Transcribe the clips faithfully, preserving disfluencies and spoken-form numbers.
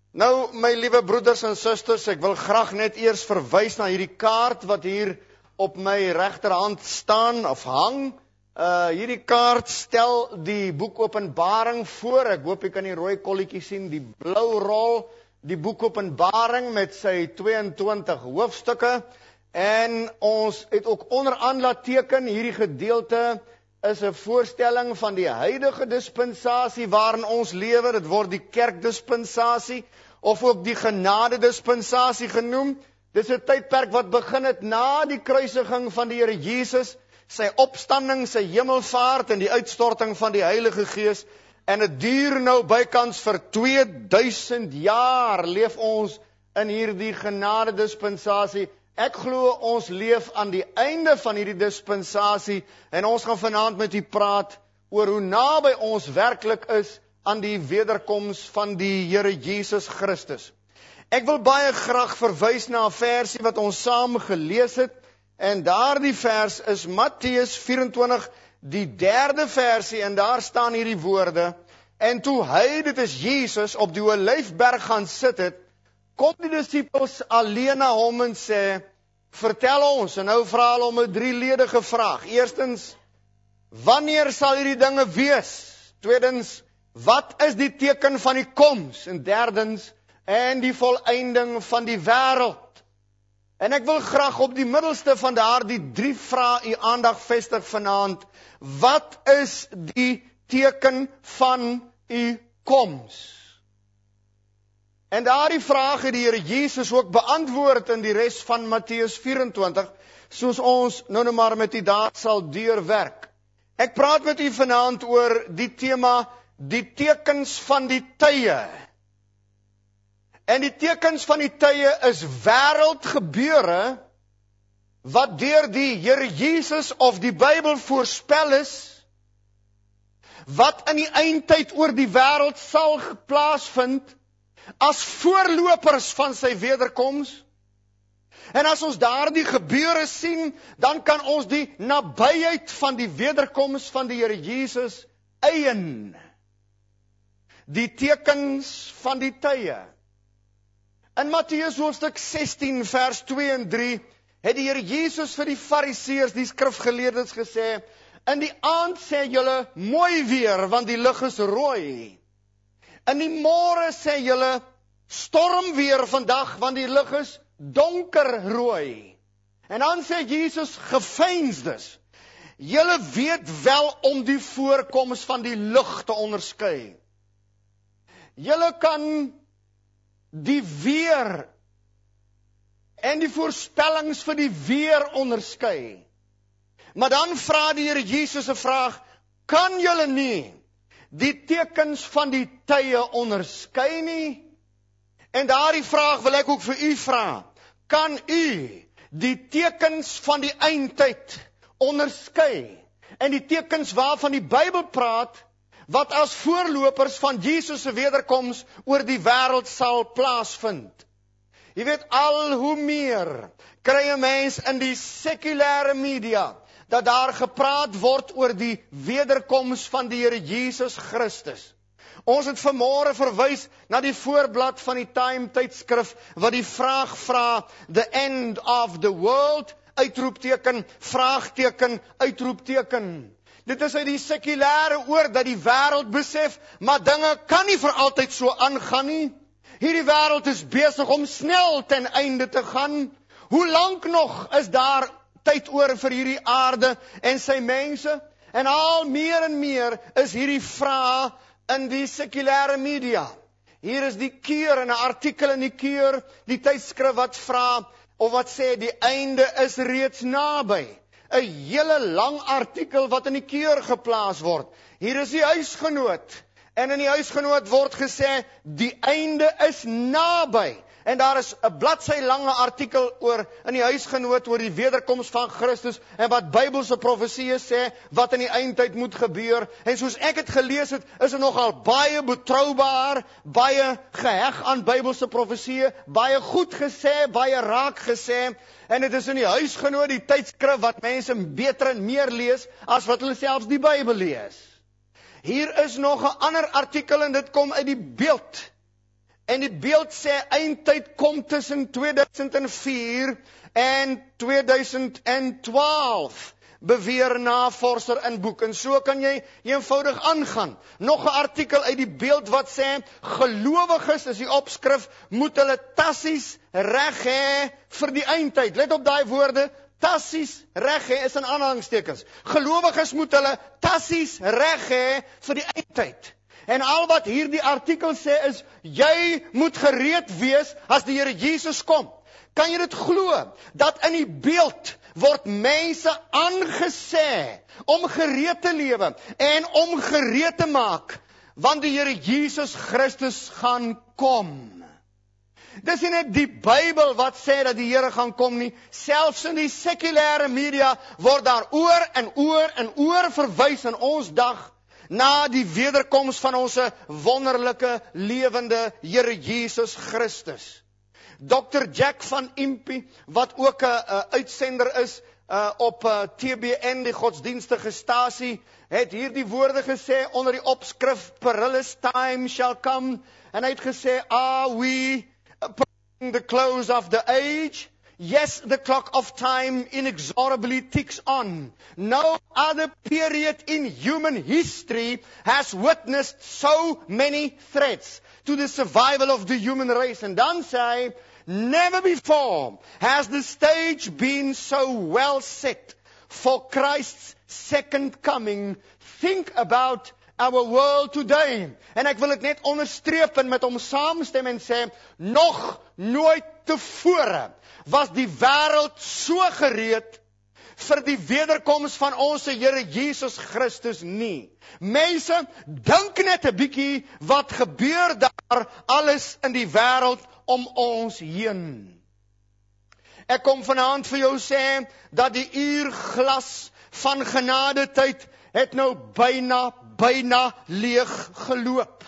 Nou, my liewe broeders en susters, ek wil graag net eers verwys na hierdie kaart wat hier op my regterhand staan of hang. Uh, hierdie kaart stel die boek Openbaring voor. Ek hoop jy kan die rooi kolletjie sien, die blou rol, die boek Openbaring met sy tweeëntwintig hoofstukke. En ons het ook onderaan laat teken, hierdie gedeelte is 'n voorstelling van die huidige dispensasie waarin ons lewe. Dit word die kerkdispensasie of ook die genadedispensasie genoem. Dit is 'n tydperk wat begin het na die kruisiging van die Here Jesus, sy opstanding, sy hemelvaart en die uitstorting van die Heilige Gees. En dit duur nou bykans vir twee duisend jaar leef ons in hierdie genadedispensasie. Ek glo ons leef aan die einde van hierdie dispensasie en ons gaan vanaand met u praat oor hoe naby ons werklik is aan die wederkoms van die Here Jesus Christus. Ek wil baie graag verwys na 'n versie wat ons saam gelees het en daardie vers is Matteus vyf-en-twintig, die derde versie, en daar staan hierdie woorde: En toe hy, dit is Jesus, op die Olyfberg gaan sit het, kom die disippels alleen na hom en sê, vertel ons, en nou vra hulle om 'n drieledige vraag. Eerstens, wanneer sal hierdie dinge wees? Tweedens, wat is die teken van die koms? En derdens, en die volëinding van die wêreld. En ek wil graag op die middelste van daardie drie vrae u aandag vestig vanaand. Wat is die teken van u koms? En daardie vraag het die Here Jesus ook beantwoord in die res van Matteus vyf-en-twintig, soos ons nou net maar met u daar sal deurwerk. Ek praat met u vanaand oor die tema, die tekens van die tye. En die tekens van die tye is wêreldgebeure wat deur die Here Jesus of die Bybel voorspel is, wat in die eindtyd oor die wêreld sal plaasvind, as voorlopers van sy wederkoms. En as ons daardie gebeure sien, dan kan ons die nabyheid van die wederkoms van die Here Jesus eien. Die tekens van die tye. In Matteus hoofstuk sestien vers twee en drie het die Here Jesus vir die Fariseërs, die skrifgeleerdes gesê, in die aand sê julle mooi weer, want die lug is rooi. In die môre sê julle storm weer vandag, want die lug is donkerrooi. En dan sê Jesus geveinsdes, julle weet wel om die voorkoms van die lig te onderskei. Julle kan die weer en die voorspellings vir die weer onderskei. Maar dan vra die Here Jesus 'n vraag, kan julle nie die tekens van die tye onderskei nie? En daardie vraag wil ek ook vir u vra. Kan u die tekens van die eindtyd onderskei? En die tekens waarvan die Bybel praat, wat as voorlopers van Jesus se wederkoms oor die wêreld sal plaasvind. Jy weet, al hoe meer kry 'n mens in die sekulêre media dat daar gepraat word oor die wederkoms van die Here Jesus Christus. Ons het vanmôre verwys na die voorblad van die Time tydskrif wat die vraag vra, the end of the world, uitroepteken, vraagteken, uitroepteken. Dit is uit die sekulêre oor dat die wêreld besef, maar dinge kan nie vir altyd so aangaan nie. Hierdie wêreld is besig om snel ten einde te gaan. Hoe lank nog is daar tyd oor vir hierdie aarde en sy mense? En al meer en meer is hierdie vraag in die sekulêre media. Hier is die Keur, in 'n artikel in die Keur, die tydskrif wat vra, of wat sê, die einde is reeds naby. 'n hele lang artikel wat in die Keur geplaas word. Hier is die Huisgenoot. En in die Huisgenoot word gesê, die einde is naby. En daar is 'n bladsy lange artikel oor in die Huisgenoot oor die wederkoms van Christus en wat Bybelse profeseë sê wat in die eindtyd moet gebeur. En soos ek het gelees het, is dit nogal baie betroubaar, baie geheg aan Bybelse profeseë, baie goed gesê, baie raak gesê. En dit is in die Huisgenoot, die tydskrif wat mense beter en meer lees as wat hulle selfs die Bybel lees. Hier is nog 'n ander artikel en dit kom uit die Beeld. En die beeld sê eindtyd kom tussen twee duisend vier en twee duisend twaalf. Beweer navorser in boek. En so kan jy eenvoudig aangaan. Nog 'n artikel uit die beeld wat sê, gelowiges, is die opskrif, moet hulle tassies reg hê vir die eindtyd. Let op daai woorde, tassies reg hê is in aanhalingstekens. Gelowiges moet hulle tassies reg hê vir die eindtyd. En al wat hierdie artikel sê is, jy moet gereed wees as die Here Jesus kom. Kan jy dit glo, dat in die beeld word mense aangesê om gereed te lewe en om gereed te maak, want die Here Jesus Christus gaan kom. Dis nie net die Bybel wat sê dat die Here gaan kom nie, selfs in die sekulêre media word daar oor en oor en oor verwys in ons dag na die wederkoms van ons wonderlike lewende Here Jesus Christus. dokter Jack van Impe, wat ook 'n uh, uitsender is uh, op uh, T B N, die godsdienstige stasie, het hierdie woorde gesê onder die opskrif Perilous time shall come, en hy het gesê, are we approaching the close of the age? Yes, the clock of time inexorably ticks on. No other period in human history has witnessed so many threats to the survival of the human race. En dan sê hy, never before has the stage been so well set for Christ's second coming. Think about our world today. En ek wil dit net onderstreep en met hom saamstem en sê, nog nooit tevore was die wêreld so gereed vir die wederkoms van ons Here Jesus Christus nie. Mense, dink net 'n bietjie wat gebeur daar alles in die wêreld om ons heen. Ek kom vanaand vir jou sê dat die uurglas van genadetyd het nou byna byna leeg geloop.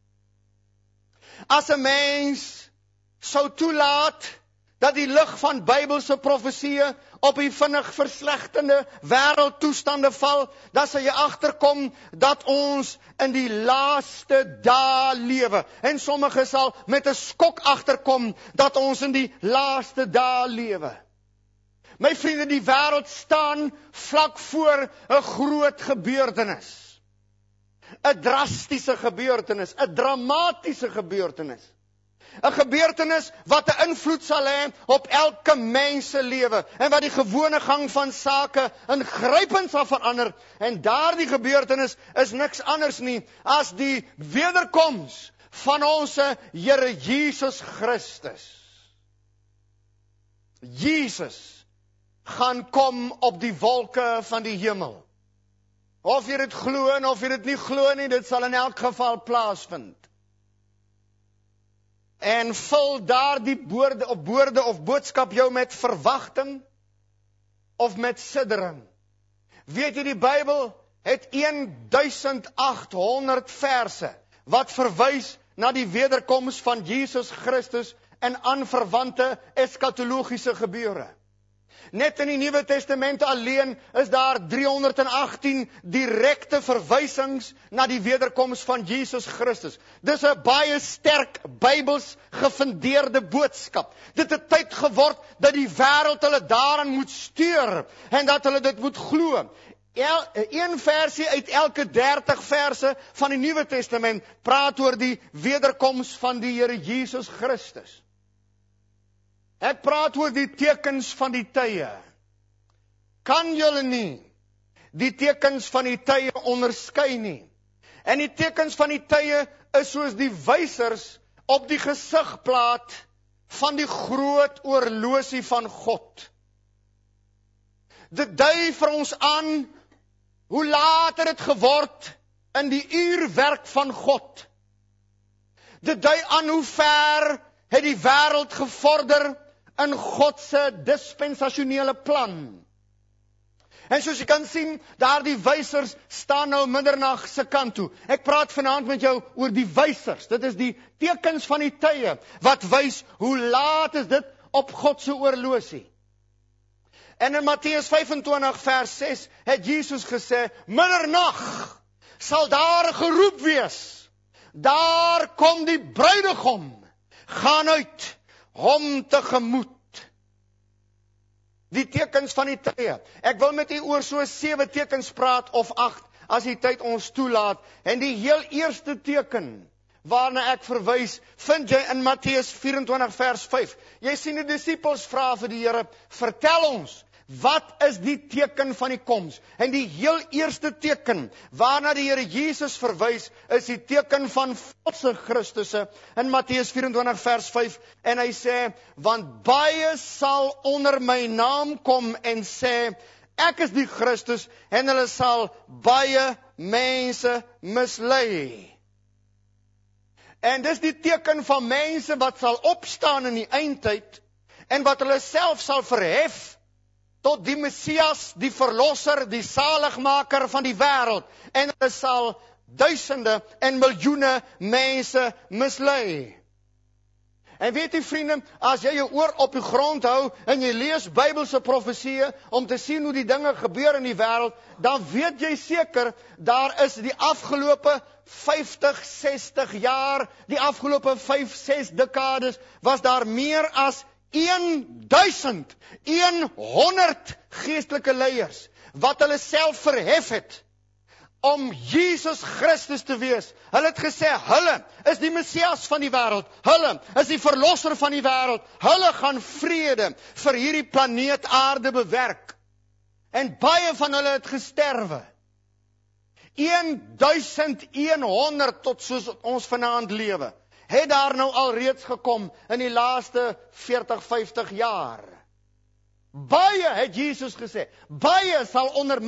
As 'n mens sou toelaat dat die lig van Bybelse profesieë op die vinnig verslegtende wêreldtoestande val, dan sal jy agterkom dat ons in die laaste dae lewe. En sommige sal met 'n skok agterkom dat ons in die laaste dae lewe. My vriende, die wêreld staan vlak voor 'n groot gebeurtenis. 'n drastiese gebeurtenis, 'n dramatiese gebeurtenis. 'n gebeurtenis wat 'n invloed sal hê op elke mens se lewe en wat die gewone gang van sake ingrypend sal verander. En daardie gebeurtenis is niks anders nie as die wederkoms van ons Here Jesus Christus. Jesus gaan kom op die wolke van die hemel. Of jy dit glo en of jy dit nie glo nie, dit sal in elk geval plaasvind. En vul daardie woorde of woorde of boodskap jou met verwagting of met siddering. Weet jy, die Bybel het duisend agt honderd verse wat verwys na die wederkoms van Jesus Christus en aanverwante eskatologiese gebeure. Net in die Nuwe Testament alleen is daar driehonderdagtien direkte verwysings na die wederkoms van Jesus Christus. Dis 'n baie sterk Bybels gefundeerde boodskap. Dit het tyd geword dat die wêreld hulle daaraan moet steur en dat hulle dit moet glo. El, een versie uit elke dertig verse van die Nuwe Testament praat oor die wederkoms van die Here Jesus Christus. Ek praat oor die tekens van die tye. Kan julle nie die tekens van die tye onderskei nie? En die tekens van die tye is soos die wysers op die gesigplaat van die groot oorlosie van God. Dit dui vir ons aan hoe laat het dit geword in die uurwerk van God. Dit dui aan hoe ver het die wêreld gevorder in God se dispensasionele plan. En soos jy kan sien, daardie wysers staan nou middernag se kant toe. Ek praat vanaand met jou oor die wysers. Dit is die tekens van die tye wat wys hoe laat is dit op God se oorlosie. En in Matteus vyfentwintig vers ses het Jesus gesê, middernag sal daar geroep wees. Daar kom die bruidegom. gaan uit, hom tegemoet. Die tekens van die tye. Ek wil met u oor so sewe tekens praat, of agt, as die tyd ons toelaat. En die heel eerste teken, waarna ek verwys, vind jy in Matteus vyf-en-twintig vers vyf. Jy sien die disippels vra vir die Here, vertel ons, wat is die teken van die koms? En die heel eerste teken, waarna die Here Jesus verwys, is die teken van valse Christusse, in Matteus vyf-en-twintig vers vyf, en hy sê, want baie sal onder my naam kom en sê, ek is die Christus, en hulle sal baie mense mislei. En dis die teken van mense wat sal opstaan in die eindtyd, en wat hulle self sal verhef, tot die Messias, die verlosser, die zaligmaker van die wêreld, en hulle sal duisende en miljoene mense mislei. En weet u vriende, as jy jou oor op die grond hou, en jy lees Bybelse profesieë, om te sien hoe die dinge gebeur in die wêreld, dan weet jy seker, daar is die afgelope vyftig, sestig jaar, die afgelope vyf, ses dekades, was daar meer as duisend honderd geestelike leiers, wat hulle self verhef het, om Jesus Christus te wees. Hulle het gesê, hulle is die Messias van die wêreld, hulle is die verlosser van die wêreld, hulle gaan vrede vir hierdie planeet aarde bewerk. En baie van hulle het gesterwe. duisend honderd tot soos ons vanaand lewe, het daar nou al reeds gekom in die laaste veertig, vyftig jaar. Baie, het Jesus gesê, baie sal onder